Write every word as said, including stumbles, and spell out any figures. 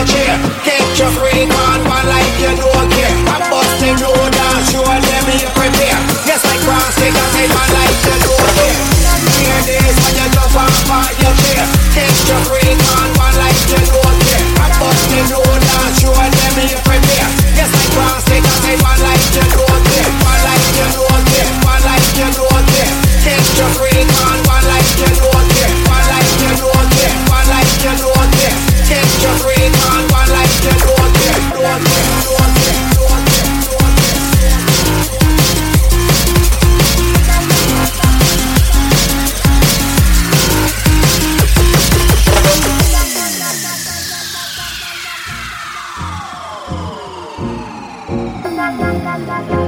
your chair. Get your freak on, one like you don't care. I'm busting road and show them you prepare. Yes, like cross, take a take one like you don't care. Hear this when you jump off on your chair. Get your freak on, one like you don't care. I'm busting road and show them you prepare. Yes, like cross, take a take one like you don't care. One like you don't care, one like you don't care. Get your freak on, one like you don't care. One like you don't care, one like you don't care. Get your freak on, one like you don't care. Don't care, don't care, don't care, don't care. La la la la la.